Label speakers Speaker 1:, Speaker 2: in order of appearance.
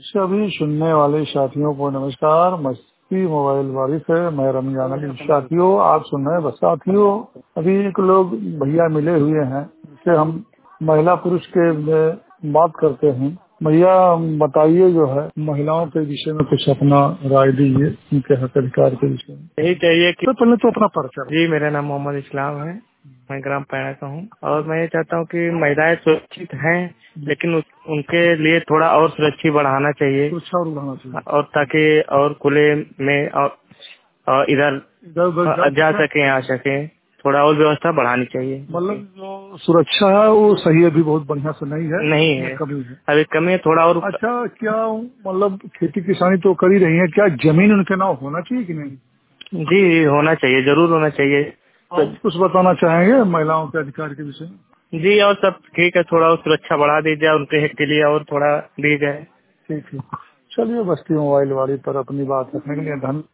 Speaker 1: सभी सुनने वाले साथियों को नमस्कार। मस्ती मोबाइल वारिस है, मैं रमजान अली। साथियों, आप सुन रहे हैं। बस साथियों, अभी एक लोग भैया मिले हुए हैं जिससे हम महिला पुरुष के बात करते हैं। भैया बताइए, जो है महिलाओं के विषय में कुछ अपना राय दीजिए, उनके हक अधिकार के विषय में।
Speaker 2: यही चाहिए कि
Speaker 1: तो पहले तो अपना परिचय।
Speaker 2: जी, मेरा नाम मोहम्मद इस्लाम है। मैं ग्राम पैड़ा का हूँ और मैं ये चाहता हूँ कि महिलाएं सुरक्षित हैं, लेकिन उनके लिए थोड़ा और सुरक्षित बढ़ाना चाहिए
Speaker 1: सुरक्षा और बढ़ाना चाहिए,
Speaker 2: और ताकि और खुले में और इधर
Speaker 1: इधर
Speaker 2: जा सके आ सके, थोड़ा और व्यवस्था बढ़ानी चाहिए।
Speaker 1: मतलब जो सुरक्षा है वो सही है, अभी बहुत बढ़िया से नहीं है,
Speaker 2: नहीं है,
Speaker 1: कमी है।
Speaker 2: अभी कमी है थोड़ा और।
Speaker 1: अच्छा, क्या मतलब खेती किसानी तो कर ही रही है, क्या जमीन उनके नाम होना चाहिए कि नहीं?
Speaker 2: जी, होना चाहिए, जरूर होना चाहिए।
Speaker 1: तो कुछ बताना चाहेंगे महिलाओं के अधिकार के विषय में?
Speaker 2: जी, और सब ठीक है, थोड़ा और सुरक्षा बढ़ा दी जाए उनके हित के लिए और थोड़ा दी जाए।
Speaker 1: ठीक है, चलिए। बस्ती मोबाइल वाली पर अपनी बात रखने के लिए धन्यवाद।